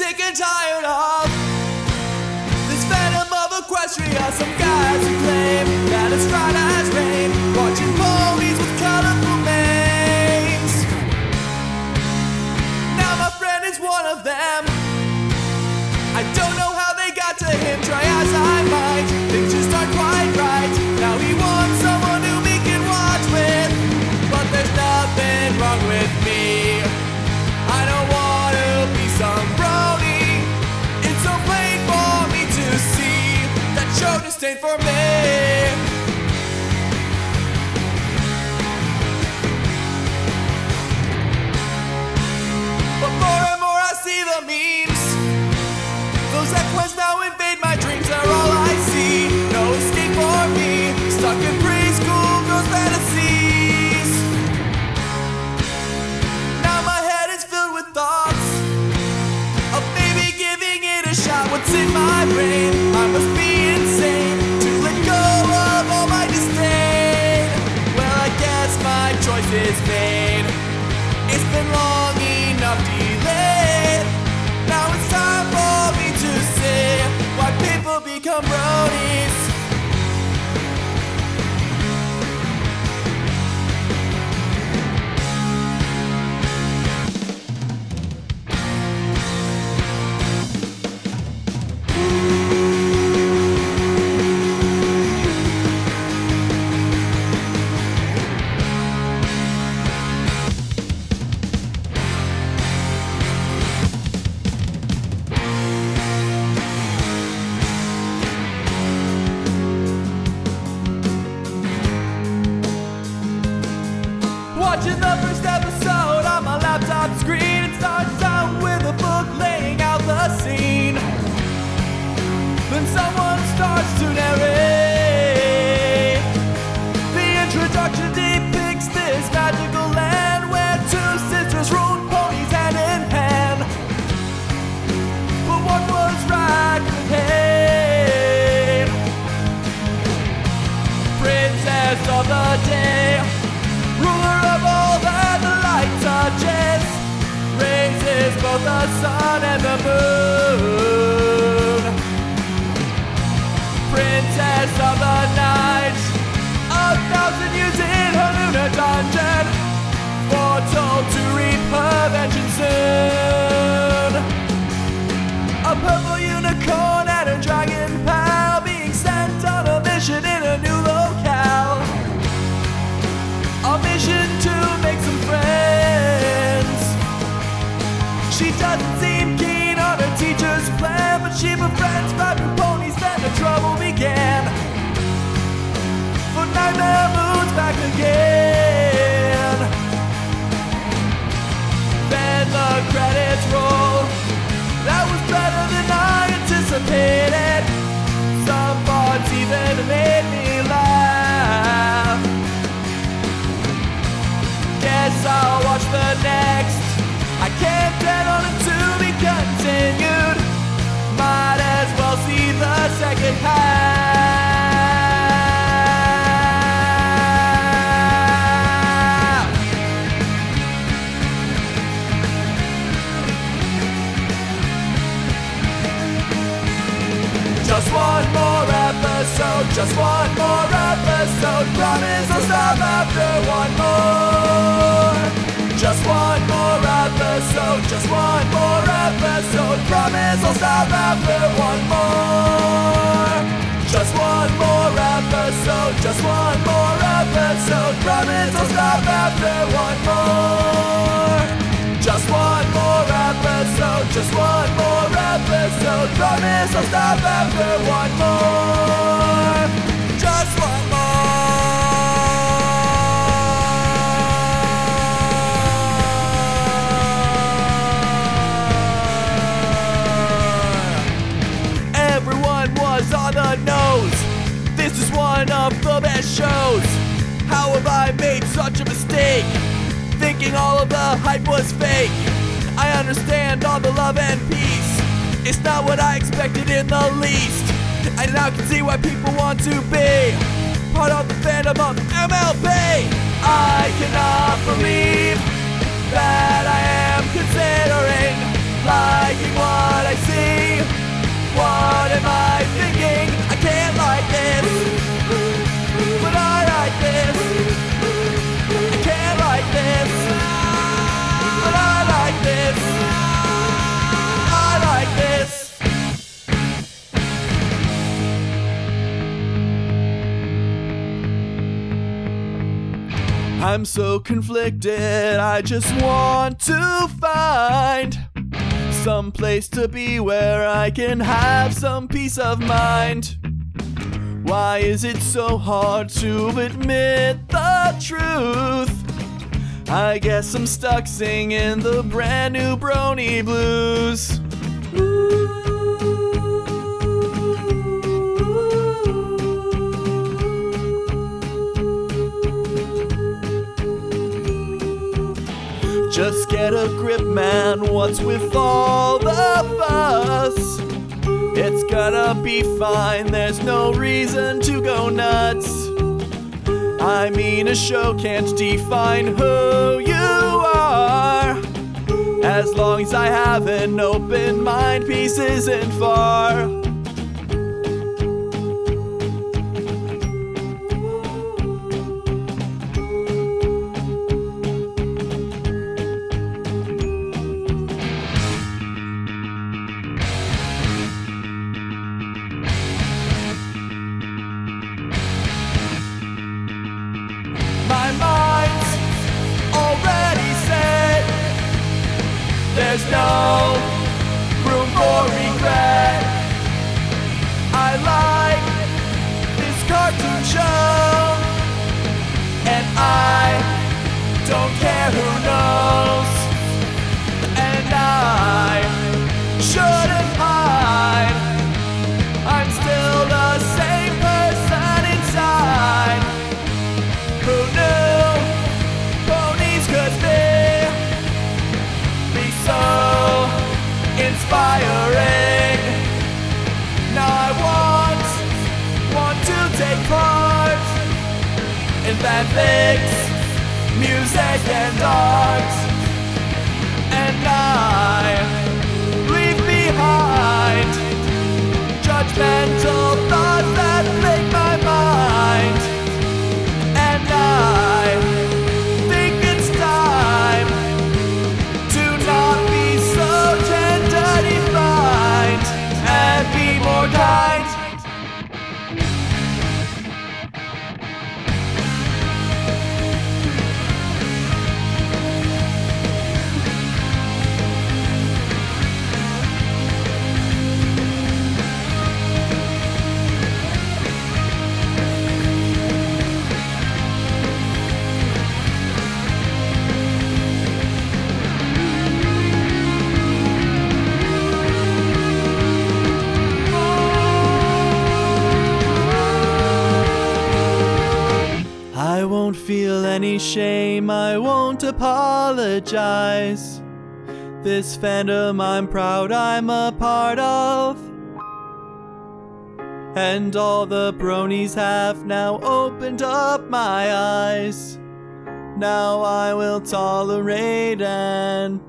sick and tired of this venom of equestria. Some guys who claim that it's right as rain, watching ponies with colorful names. Now my friend is one of them. I don't know how they got to him, try as I might, things just aren't quite right. Now he wants someone whom he can watch with, but there's nothing wrong with me. I don't want to be some brony. It's so plain for me to see that show disdain for me. But more and more I see the memes. Those equins now invade my dreams, they're all I see. No escape for me, stuck in preschool girls' fantasies. Now my head is filled with thoughts of maybe giving it a shot. What's in my brain? I must be insane to let go of all my disdain. Well, I guess my choice is made. It's been long enough delayed. Now it's time for me to see why people become bronies. Watching the first episode on my laptop screen, it starts out with a book laying out the scene. Then someone starts to narrate. The introduction depicts this magical land where two sisters rode ponies hand in hand. But what was right with him? Princess of the day, ruler of all that the light touches, raises both the sun and the moon. Princess of the night, 1,000 years in her lunar dungeon, foretold to reap her vengeance soon. A purple unicorn and a dragon pal being sent on a mission in a new locale. A mission to make some friends. She doesn't seem keen on her teacher's plan, but she befriends 5 new ponies, then the trouble began. For Nightmare Moon's back again. Then the credits roll. That was better than I anticipated. Some parts even made me laugh. Guess I'll watch the next. I can't bet on it to be continued. Might as well see the second half. Just one more episode, just one more episode. Promise I'll stop after one more. Just one more episode, just one more episode. Promise I'll stop after one more. Just one more episode, just one more episode. Promise I'll stop after one more. Just one more episode, just one more episode. Promise I'll stop after one more. Just one more. Everyone was on the nose. This is one of the best shows. How have I made such a mistake, thinking all of the hype was fake? I understand all the love and peace. It's not what I expected in the least. I now can see why people want to be part of the fandom of MLB. I cannot believe that I am considering liking what I'm so conflicted, I just want to find some place to be where I can have some peace of mind. Why is it so hard to admit the truth? I guess I'm stuck singing the brand new Brony blues. Just get a grip, man, what's with all the fuss? It's gonna be fine, there's no reason to go nuts. I mean, a show can't define who you are. As long as I have an open mind, peace isn't far. My mind's already set. There's no room for regret. I like this cartoon show, and I don't care who knows. And I shouldn't hide, I'm still the same person inside. Who knew ponies could be so inspiring? Now I want to take part in fanfics, music and art, and I leave behind judgmental thoughts that plague my mind. I think it's time to not be so gender defined and be more kind. I won't feel any shame, I won't apologize. This fandom I'm proud I'm a part of, and all the bronies have now opened up my eyes. Now I will tolerate and